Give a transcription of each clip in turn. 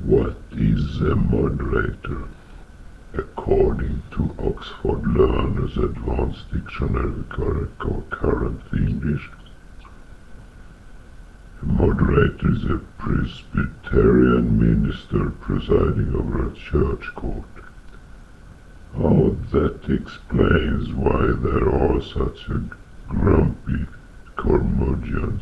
What is a moderator? According to Oxford Learner's Advanced Dictionary of Current English, a moderator is a Presbyterian minister presiding over a church court. Oh, that explains why there are such a grumpy curmudgeons.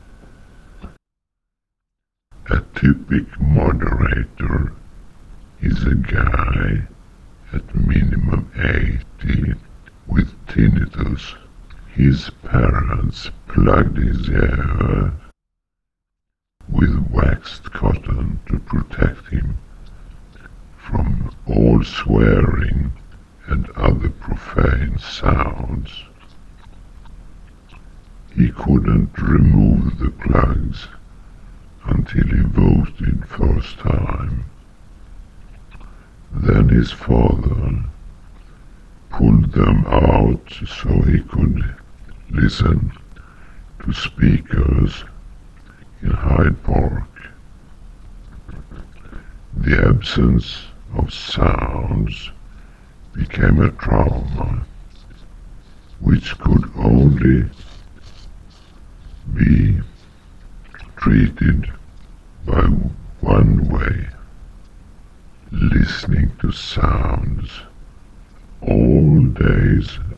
A typical moderator is a guy at minimum 80 with tinnitus. His parents plugged his ear with waxed cotton to protect him from all swearing and other profane sounds. He couldn't remove the plugs until he voted first time. Then his father pulled them out so he could listen to speakers in Hyde Park. The absence of sounds became a trauma which could only be treated by one way: listening to sounds all days